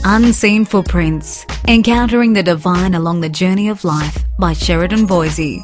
Unseen Footprints, Encountering the Divine Along the Journey of Life by Sheridan Voisey.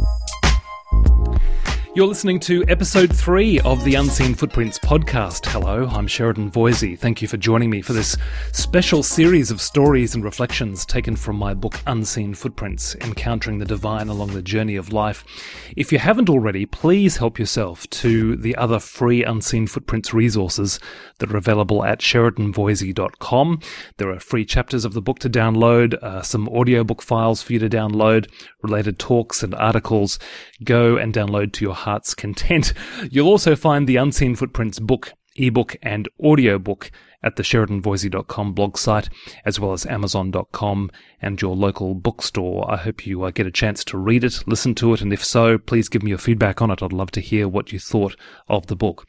You're listening to episode 3 of the Unseen Footprints podcast. Hello, I'm Sheridan Voisey. Thank you for joining me for this special series of stories and reflections taken from my book Unseen Footprints, Encountering the Divine Along the Journey of Life. If you haven't already, please help yourself to the other free Unseen Footprints resources that are available at sheridanvoisey.com. There are free chapters of the book to download, some audiobook files for you to download, related talks and articles. Go and download to your heart's content. You'll also find the Unseen Footprints book, ebook and audiobook at the sheridanvoisey.com blog site, as well as amazon.com and your local bookstore. I hope you get a chance to read it, listen to it, and if so, please give me your feedback on it. I'd love to hear what you thought of the book.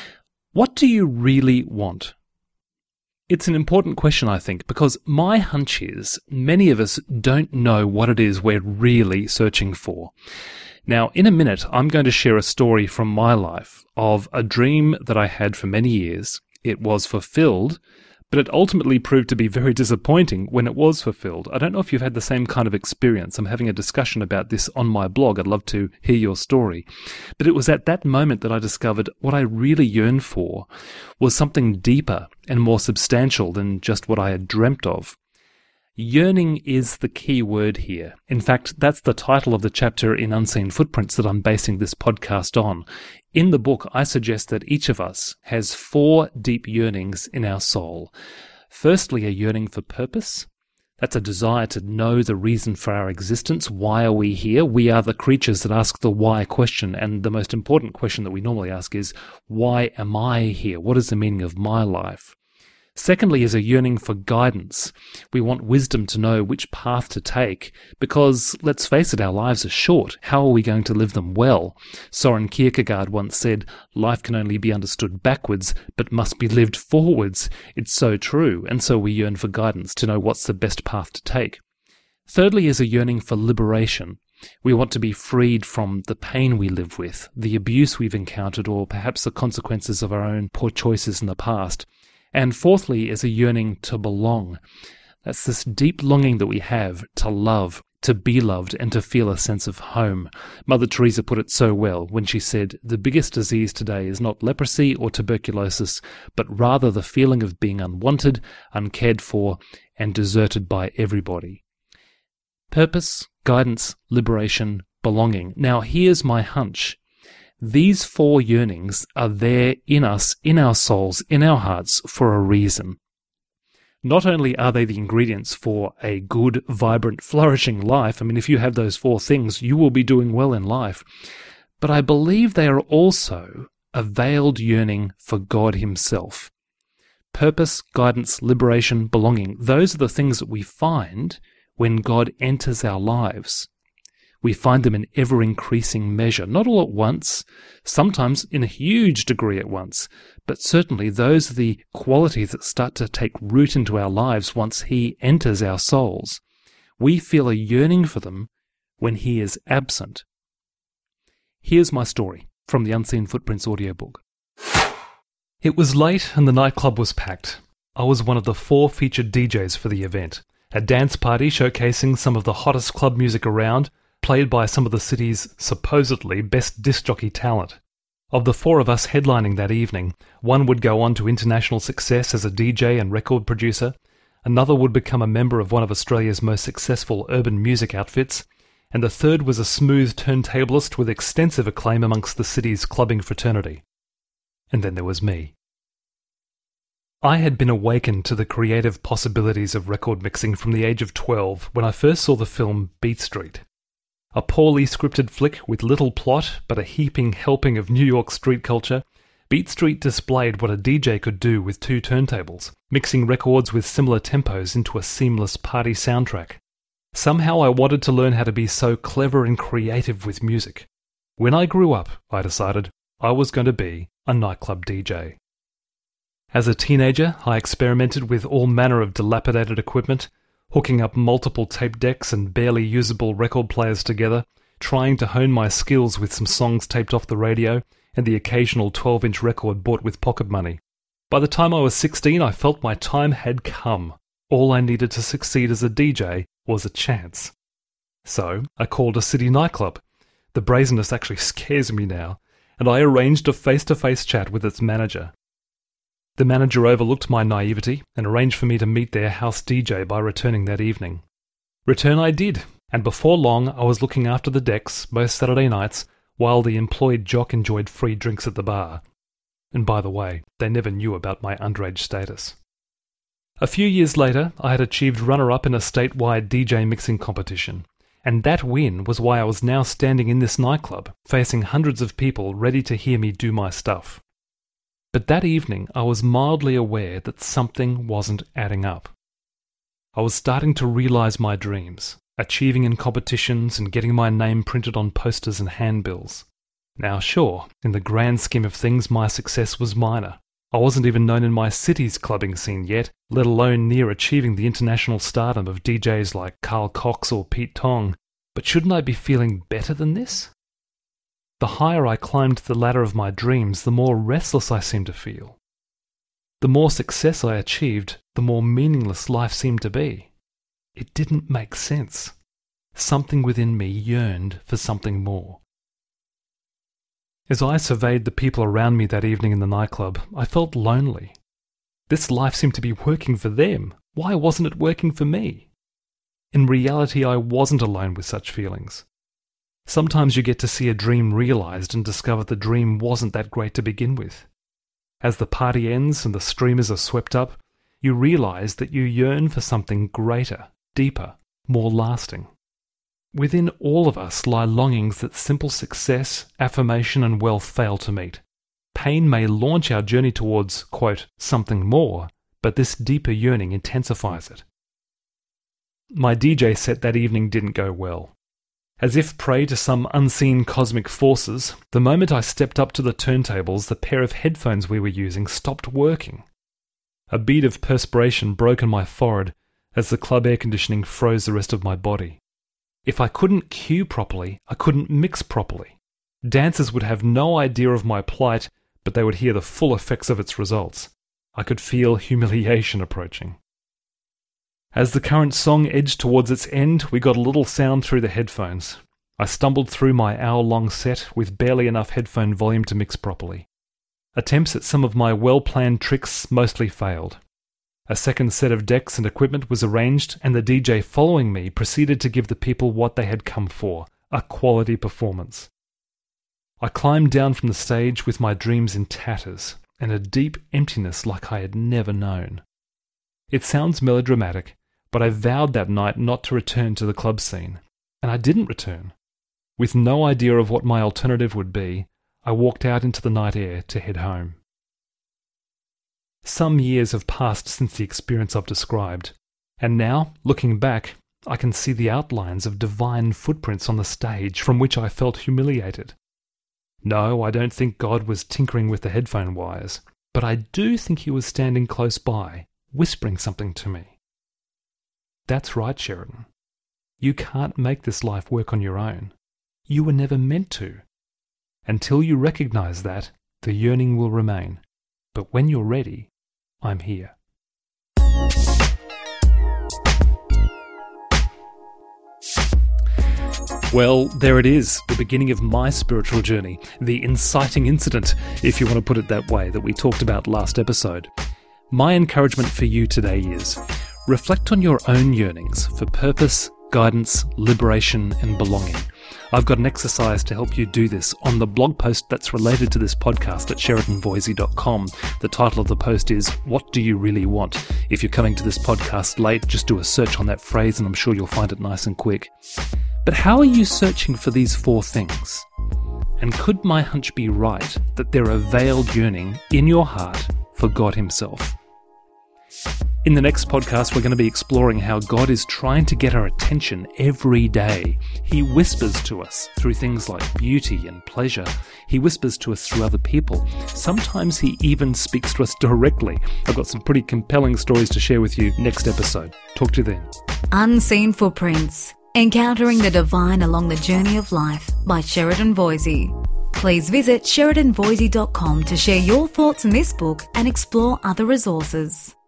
What do you really want? It's an important question, I think, because my hunch is many of us don't know what it is we're really searching for. Now, in a minute, I'm going to share a story from my life of a dream that I had for many years. It was fulfilled, but it ultimately proved to be very disappointing when it was fulfilled. I don't know if you've had the same kind of experience. I'm having a discussion about this on my blog. I'd love to hear your story. But it was at that moment that I discovered what I really yearned for was something deeper and more substantial than just what I had dreamt of. Yearning is the key word here. In fact, that's the title of the chapter in Unseen Footprints that I'm basing this podcast on. In the book, I suggest that each of us has 4 deep yearnings in our soul. Firstly, a yearning for purpose. That's a desire to know the reason for our existence. Why are we here? We are the creatures that ask the why question, and the most important question that we normally ask is, why am I here? What is the meaning of my life? Secondly is a yearning for guidance. We want wisdom to know which path to take because, let's face it, our lives are short. How are we going to live them well? Soren Kierkegaard once said, life can only be understood backwards but must be lived forwards. It's so true, and so we yearn for guidance to know what's the best path to take. Thirdly is a yearning for liberation. We want to be freed from the pain we live with, the abuse we've encountered, or perhaps the consequences of our own poor choices in the past. And fourthly is a yearning to belong. That's this deep longing that we have to love, to be loved, and to feel a sense of home. Mother Teresa put it so well when she said, the biggest disease today is not leprosy or tuberculosis, but rather the feeling of being unwanted, uncared for, and deserted by everybody. Purpose, guidance, liberation, belonging. Now here's my hunch. These 4 yearnings are there in us, in our souls, in our hearts, for a reason. Not only are they the ingredients for a good, vibrant, flourishing life, I mean, if you have those 4 things, you will be doing well in life, but I believe they are also a veiled yearning for God Himself. Purpose, guidance, liberation, belonging, those are the things that we find when God enters our lives. We find them in ever-increasing measure, not all at once, sometimes in a huge degree at once, but certainly those are the qualities that start to take root into our lives once He enters our souls. We feel a yearning for them when He is absent. Here's my story from the Unseen Footprints audiobook. It was late and the nightclub was packed. I was one of the 4 featured DJs for the event, a dance party showcasing some of the hottest club music around, played by some of the city's supposedly best disc jockey talent. Of the 4 of us headlining that evening, one would go on to international success as a DJ and record producer, another would become a member of one of Australia's most successful urban music outfits, and the third was a smooth turntablist with extensive acclaim amongst the city's clubbing fraternity. And then there was me. I had been awakened to the creative possibilities of record mixing from the age of 12 when I first saw the film Beat Street. A poorly scripted flick with little plot but a heaping helping of New York street culture, Beat Street displayed what a DJ could do with 2 turntables, mixing records with similar tempos into a seamless party soundtrack. Somehow I wanted to learn how to be so clever and creative with music. When I grew up, I decided I was going to be a nightclub DJ. As a teenager, I experimented with all manner of dilapidated equipment, hooking up multiple tape decks and barely usable record players together, trying to hone my skills with some songs taped off the radio and the occasional 12-inch record bought with pocket money. By the time I was 16, I felt my time had come. all I needed to succeed as a DJ was a chance. So I called a city nightclub. The brazenness actually scares me now, and I arranged a face-to-face chat with its manager. The manager overlooked my naivety and arranged for me to meet their house DJ by returning that evening. Return I did, and before long I was looking after the decks most Saturday nights while the employed jock enjoyed free drinks at the bar. And by the way, they never knew about my underage status. A few years later, I had achieved runner-up in a statewide DJ mixing competition, and that win was why I was now standing in this nightclub, facing hundreds of people ready to hear me do my stuff. But that evening, I was mildly aware that something wasn't adding up. I was starting to realise my dreams, achieving in competitions and getting my name printed on posters and handbills. Now sure, in the grand scheme of things, my success was minor. I wasn't even known in my city's clubbing scene yet, let alone near achieving the international stardom of DJs like Carl Cox or Pete Tong. But shouldn't I be feeling better than this? The higher I climbed the ladder of my dreams, the more restless I seemed to feel. The more success I achieved, the more meaningless life seemed to be. It didn't make sense. Something within me yearned for something more. As I surveyed the people around me that evening in the nightclub, I felt lonely. This life seemed to be working for them. Why wasn't it working for me? In reality, I wasn't alone with such feelings. Sometimes you get to see a dream realised and discover the dream wasn't that great to begin with. As the party ends and the streamers are swept up, you realise that you yearn for something greater, deeper, more lasting. Within all of us lie longings that simple success, affirmation and wealth fail to meet. Pain may launch our journey towards, quote, something more, but this deeper yearning intensifies it. My DJ set that evening didn't go well. As if prey to some unseen cosmic forces, the moment I stepped up to the turntables, the pair of headphones we were using stopped working. A bead of perspiration broke on my forehead as the club air conditioning froze the rest of my body. If I couldn't cue properly, I couldn't mix properly. Dancers would have no idea of my plight, but they would hear the full effects of its results. I could feel humiliation approaching. As the current song edged towards its end, we got a little sound through the headphones. I stumbled through my hour-long set with barely enough headphone volume to mix properly. Attempts at some of my well-planned tricks mostly failed. A second set of decks and equipment was arranged, and the DJ following me proceeded to give the people what they had come for, a quality performance. I climbed down from the stage with my dreams in tatters, and a deep emptiness like I had never known. It sounds melodramatic, but I vowed that night not to return to the club scene, and I didn't return. With no idea of what my alternative would be, I walked out into the night air to head home. Some years have passed since the experience I've described, and now, looking back, I can see the outlines of divine footprints on the stage from which I felt humiliated. No, I don't think God was tinkering with the headphone wires, but I do think he was standing close by, whispering something to me. That's right, Sheridan. You can't make this life work on your own. You were never meant to. Until you recognize that, the yearning will remain. But when you're ready, I'm here. Well, there it is, the beginning of my spiritual journey, the inciting incident, if you want to put it that way, that we talked about last episode. My encouragement for you today is, reflect on your own yearnings for purpose, guidance, liberation, and belonging. I've got an exercise to help you do this on the blog post that's related to this podcast at SheridanVoisey.com. The title of the post is, What Do You Really Want? If you're coming to this podcast late, just do a search on that phrase and I'm sure you'll find it nice and quick. But how are you searching for these 4 things? And could my hunch be right that they're a veiled yearning in your heart for God himself? In the next podcast, we're going to be exploring how God is trying to get our attention every day. He whispers to us through things like beauty and pleasure. He whispers to us through other people. Sometimes he even speaks to us directly. I've got some pretty compelling stories to share with you next episode. Talk to you then. Unseen Footprints. Encountering the Divine Along the Journey of Life by Sheridan Voisey. Please visit SheridanVoisey.com to share your thoughts on this book and explore other resources.